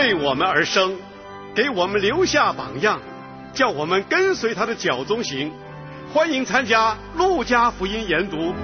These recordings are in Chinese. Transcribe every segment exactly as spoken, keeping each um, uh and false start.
为我们而生，给我们留下榜样，叫我们跟随他的脚踪行。欢迎参加路加福音研读。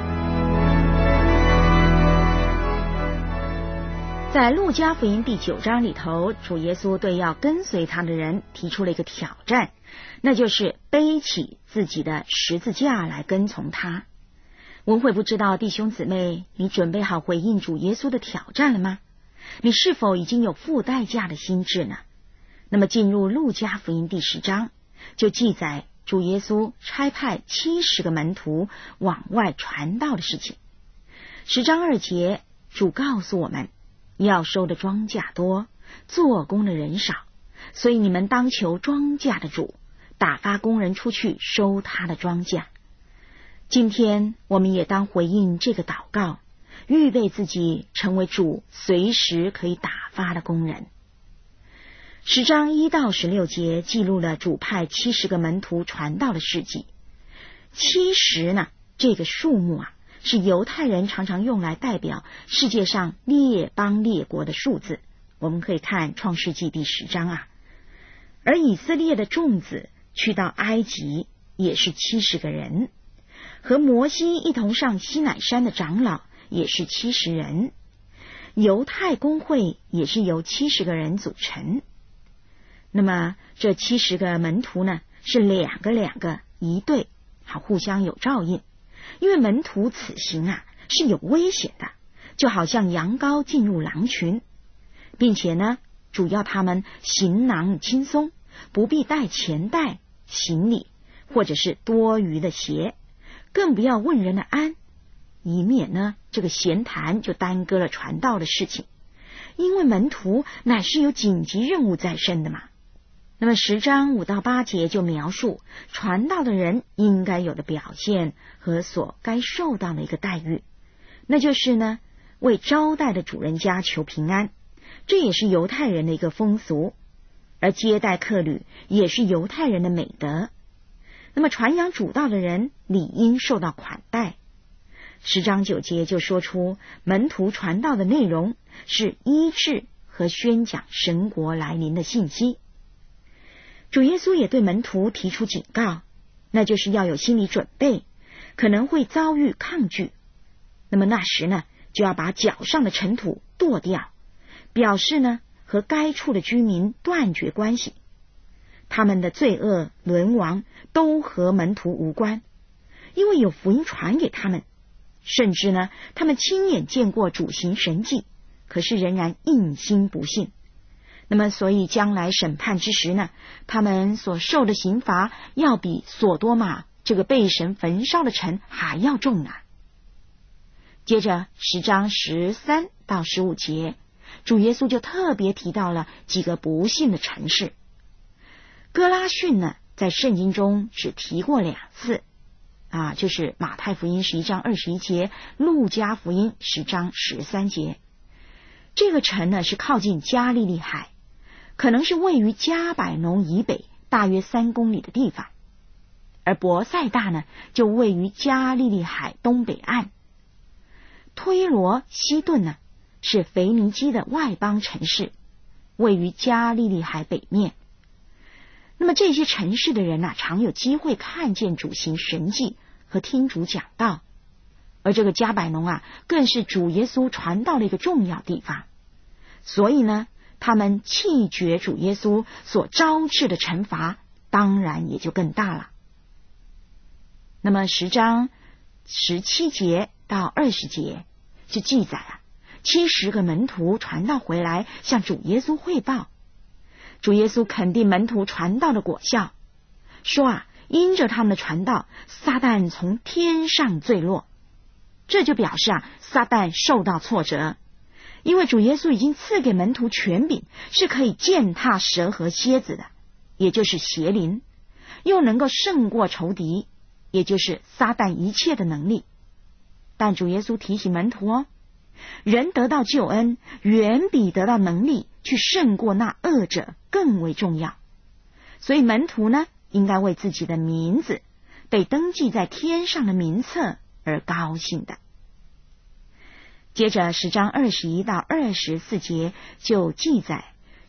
在路加福音第九章里头，主耶稣对要跟随他的人提出了一个挑战，那就是背起自己的十字架来跟从他。文慧不知道弟兄姊妹，你准备好回应主耶稣的挑战了吗？你是否已经有付代价的心智呢？那么进入路加福音第十章，就记载主耶稣差派七十个门徒往外传道的事情。十章二节，主告诉我们，要收的庄稼多，做工的人少，所以你们当求庄稼的主，打发工人出去收他的庄稼。今天我们也当回应这个祷告，预备自己成为主随时可以打发的工人。十章一到十六节记录了主派七十个门徒传道的事迹。七十呢，这个数目啊，是犹太人常常用来代表世界上列邦列国的数字。我们可以看创世纪第十章啊。而以色列的众子去到埃及也是七十个人，和摩西一同上西乃山的长老也是七十人，犹太公会也是由七十个人组成。那么这七十个门徒呢，是两个两个一对，好互相有照应。因为门徒此行啊是有危险的，就好像羊羔进入狼群，并且呢，主要他们行囊轻松，不必带钱袋、行李或者是多余的鞋，更不要问人的安，以免呢这个闲谈就耽搁了传道的事情。因为门徒乃是有紧急任务在身的嘛。那么十章五到八节就描述传道的人应该有的表现和所该受到的一个待遇，那就是呢，为招待的主人家求平安，这也是犹太人的一个风俗，而接待客旅也是犹太人的美德。那么传扬主道的人理应受到款待。十章九节就说出门徒传道的内容是医治和宣讲神国来临的信息。主耶稣也对门徒提出警告，那就是要有心理准备，可能会遭遇抗拒。那么那时呢，就要把脚上的尘土跺掉，表示呢和该处的居民断绝关系。他们的罪恶沦亡都和门徒无关，因为有福音传给他们，甚至呢他们亲眼见过主行神迹，可是仍然硬心不信。那么所以将来审判之时呢，他们所受的刑罚要比索多玛这个被神焚烧的城还要重啊。接着十章十三到十五节，主耶稣就特别提到了几个不幸的城市。哥拉汛呢，在圣经中只提过两次啊，就是马太福音十一章二十一节，路加福音十章十三节。这个城呢是靠近加利利海，可能是位于加百农以北大约三公里的地方，而伯赛大呢就位于加利利海东北岸。推罗、西顿呢是腓尼基的外邦城市，位于加利利海北面。那么这些城市的人啊，常有机会看见主行神迹和听主讲道，而这个加百农啊，更是主耶稣传道的一个重要地方。所以呢，他们弃绝主耶稣所招致的惩罚，当然也就更大了。那么十章十七节到二十节就记载啊，七十个门徒传道回来向主耶稣汇报。主耶稣肯定门徒传道的果效，说啊，因着他们的传道，撒旦从天上坠落。这就表示啊，撒旦受到挫折，因为主耶稣已经赐给门徒权柄，是可以践踏蛇和蝎子的，也就是邪灵，又能够胜过仇敌，也就是撒旦一切的能力。但主耶稣提醒门徒哦，人得到救恩远比得到能力去胜过那恶者更为重要。所以门徒呢，应该为自己的名字被登记在天上的名册而高兴的。接着十章二十一到二十四节就记载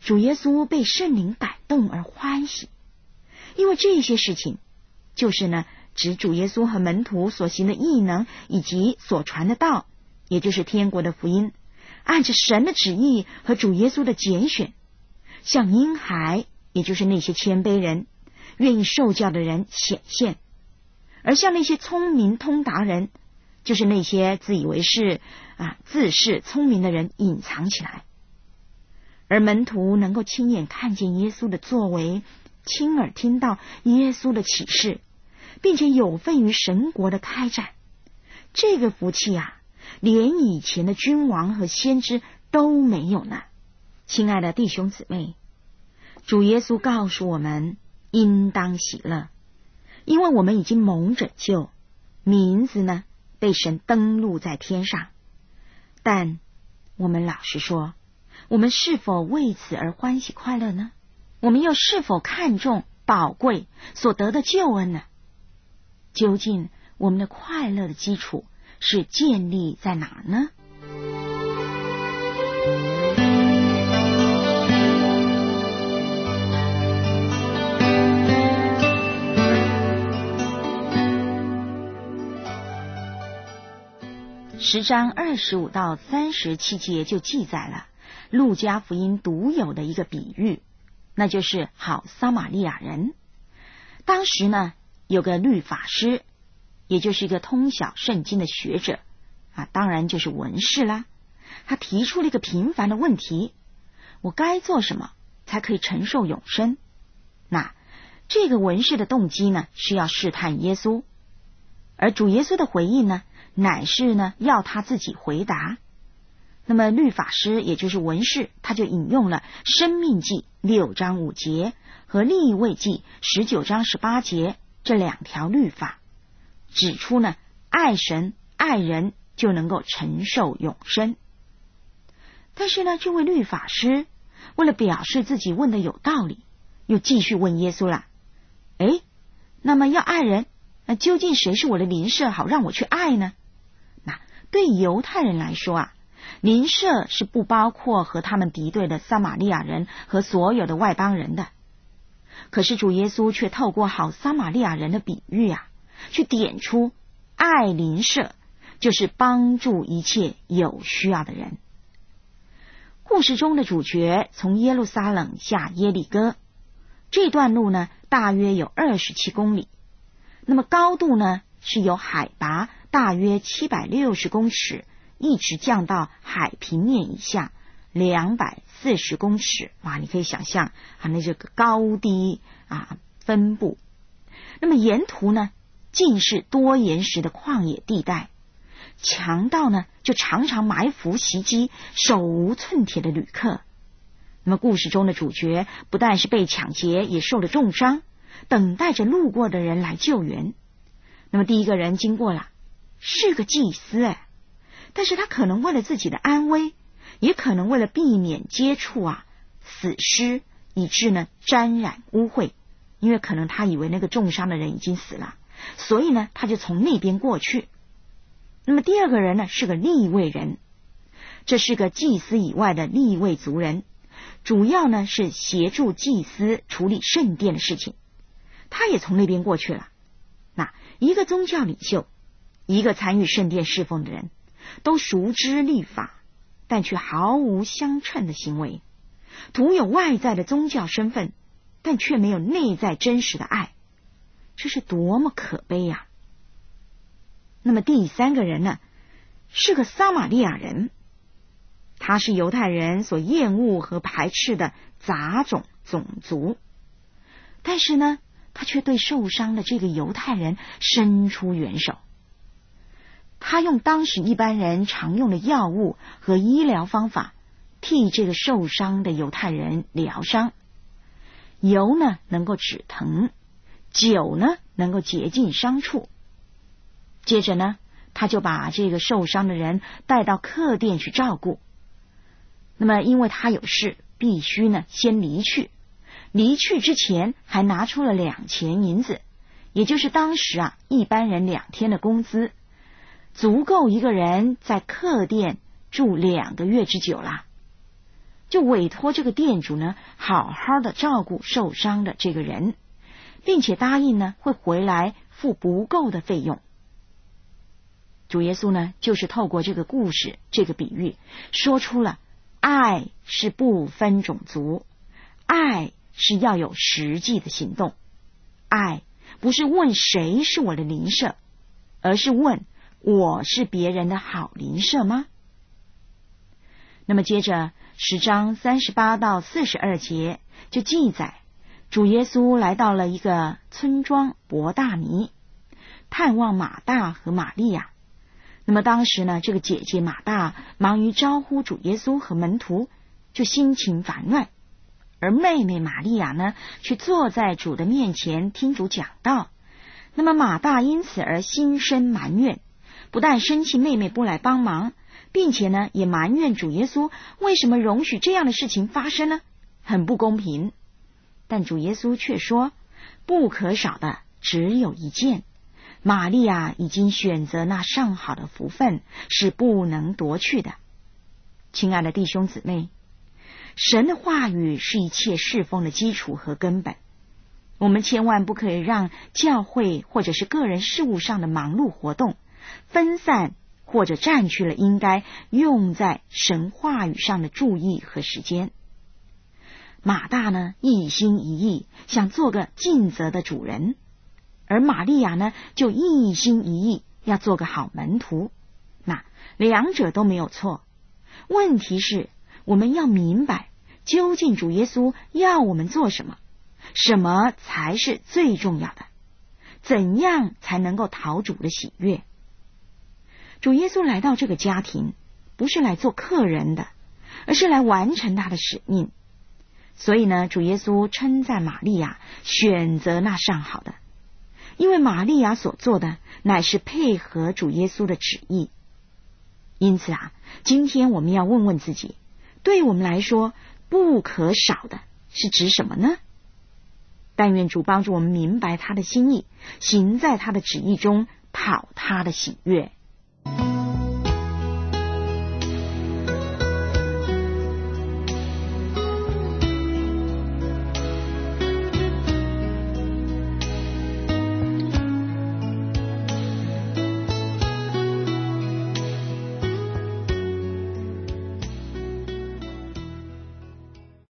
主耶稣被圣灵感动而欢喜，因为这些事情就是呢，指主耶稣和门徒所行的异能以及所传的道，也就是天国的福音，按着神的旨意和主耶稣的拣选，向婴孩，也就是那些谦卑人、愿意受教的人显现，而向那些聪明通达人，就是那些自以为是啊、自恃聪明的人隐藏起来。而门徒能够亲眼看见耶稣的作为，亲耳听到耶稣的启示，并且有份于神国的开展，这个福气啊，连以前的君王和先知都没有呢。亲爱的弟兄姊妹，主耶稣告诉我们应当喜乐，因为我们已经蒙拯救，名字呢被神登录在天上。但我们老实说，我们是否为此而欢喜快乐呢？我们又是否看重宝贵所得的救恩呢？究竟我们的快乐的基础是建立在哪呢？十章二十五到三十七节就记载了路加福音独有的一个比喻，那就是好撒玛利亚人。当时呢，有个律法师，也就是一个通晓圣经的学者啊，当然就是文士啦。他提出了一个平凡的问题：我该做什么才可以承受永生？那这个文士的动机呢，是要试探耶稣，而主耶稣的回应呢，乃是呢要他自己回答。那么律法师也就是文士，他就引用了申命记六章五节和利未记十九章十八节这两条律法，指出呢爱神爱人就能够承受永生。但是呢，这位律法师为了表示自己问的有道理，又继续问耶稣了：诶，那么要爱人，那究竟谁是我的邻舍，好让我去爱呢？那对犹太人来说啊，邻舍是不包括和他们敌对的撒玛利亚人和所有的外邦人的。可是主耶稣却透过好撒玛利亚人的比喻啊，去点出爱邻舍就是帮助一切有需要的人。故事中的主角从耶路撒冷下耶利哥，这段路呢大约有二十七公里，那么高度呢是由海拔大约七百六十公尺一直降到海平面以下两百四十公尺。哇，你可以想象啊，那这个高低啊分布。那么沿途呢尽是多岩石的旷野地带，强盗呢就常常埋伏袭击手无寸铁的旅客。那么故事中的主角不但是被抢劫，也受了重伤，等待着路过的人来救援。那么第一个人经过了，是个祭司哎，但是他可能为了自己的安危，也可能为了避免接触啊死尸，以致呢沾染污秽，因为可能他以为那个重伤的人已经死了，所以呢他就从那边过去。那么第二个人呢是个利未人，这是个祭司以外的利未族人，主要呢是协助祭司处理圣殿的事情，他也从那边过去了。那一个宗教领袖，一个参与圣殿侍奉的人，都熟知律法，但却毫无相称的行为，徒有外在的宗教身份，但却没有内在真实的爱，这是多么可悲呀！那么第三个人呢，是个撒玛利亚人，他是犹太人所厌恶和排斥的杂种种族，但是呢他却对受伤的这个犹太人伸出援手。他用当时一般人常用的药物和医疗方法替这个受伤的犹太人疗伤。油呢能够止疼，酒呢能够洁净伤处。接着呢他就把这个受伤的人带到客店去照顾。那么因为他有事必须呢先离去，离去之前还拿出了两钱银子，也就是当时啊一般人两天的工资，足够一个人在客店住两个月之久啦。 就委托这个店主呢，好好的照顾受伤的这个人，并且答应呢，会回来付不够的费用。主耶稣呢，就是透过这个故事，这个比喻，说出了爱是不分种族，爱是要有实际的行动，爱不是问谁是我的邻舍，而是问我是别人的好邻舍吗？那么接着十章三十八到四十二节就记载，主耶稣来到了一个村庄伯大尼，探望马大和玛利亚。那么当时呢，这个姐姐马大忙于招呼主耶稣和门徒，就心情烦乱，而妹妹玛利亚呢，却坐在主的面前听主讲道。那么马大因此而心生埋怨，不但生气妹妹不来帮忙，并且呢，也埋怨主耶稣为什么容许这样的事情发生呢？很不公平。但主耶稣却说，不可少的只有一件，玛利亚已经选择那上好的福分，是不能夺去的。亲爱的弟兄姊妹，神的话语是一切侍奉的基础和根本。我们千万不可以让教会或者是个人事务上的忙碌活动分散或者占据了应该用在神话语上的注意和时间。马大呢，一心一意想做个尽责的主人，而玛利亚呢，就一心一意要做个好门徒。那两者都没有错，问题是我们要明白究竟主耶稣要我们做什么，什么才是最重要的，怎样才能够讨主的喜悦。主耶稣来到这个家庭，不是来做客人的，而是来完成他的使命。所以呢，主耶稣称赞玛利亚选择那上好的，因为玛利亚所做的乃是配合主耶稣的旨意。因此啊，今天我们要问问自己，对我们来说不可少的是指什么呢？但愿主帮助我们明白他的心意，行在他的旨意中，讨他的喜悦。